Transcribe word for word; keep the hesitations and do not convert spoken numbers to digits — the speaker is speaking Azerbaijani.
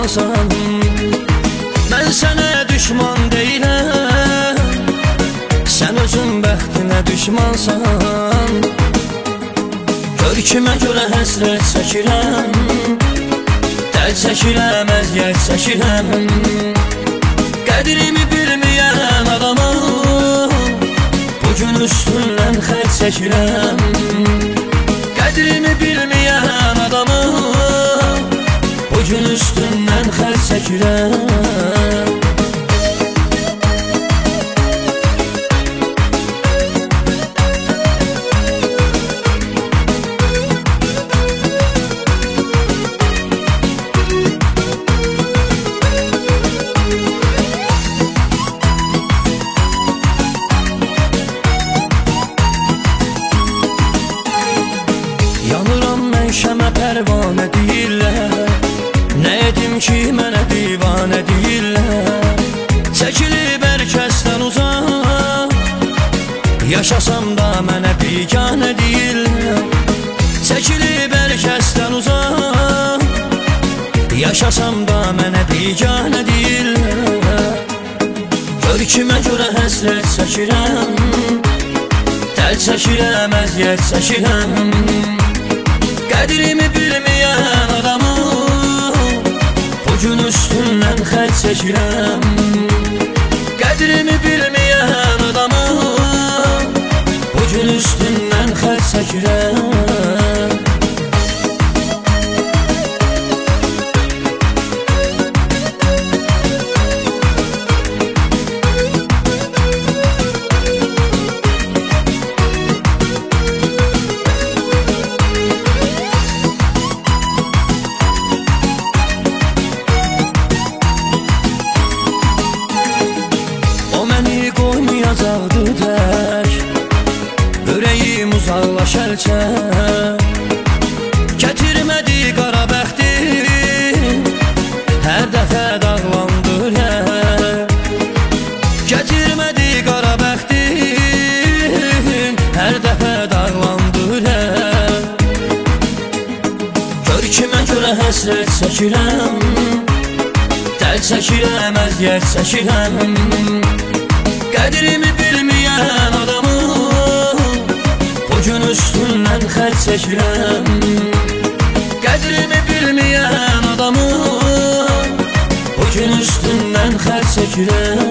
düşmansan. Mən sənə düşman deyiləm, sən özün bəxtinə düşmansan. Gör kimə görə həsrət çəkirəm, dərd çəkirəm, əziyyət çəkirəm. Qədrimi bilməyən adamı bugün üstündən xərc çəkirəm. Qədrimi bilməyən adamı bugün üstündən xərc çəkirəm. Yanıram mən şəmə pərvanə deyirlər, nə edim ki mənə divanə deyirlər. Çəkilib hər kəsdən uzaq, yaşasam da mənə biganə deyirlər. Çəkilib hər kəsdən uzaq, yaşasam da mənə biganə deyirlər. Gör kimə görə həsrət çəkirəm, dərd çəkirəm, əziyyət çəkirəm. Qədrimi bilməyən adamı bugün üstündən xərc çəkirəm. Qədrimi bilməyən adamı bugün üstündən xərc çəkirəm. Qoymayacaqdı tək, ürəyim uzaqlaşarkən. Gətirmədi qara bəxtim, hər dəfə dağlandır hər. Gətirmədi qara bəxtim, hər dəfə dağlandır hər. Gör kimə görə həsrət çəkirəm, dərd çəkirəm, əziyyət çəkirəm. Qədrimi bilməyən adamı bugün üstündən xərc çəkirəm. Qədrimi bilməyən adamı bugün üstündən xərc çəkirəm.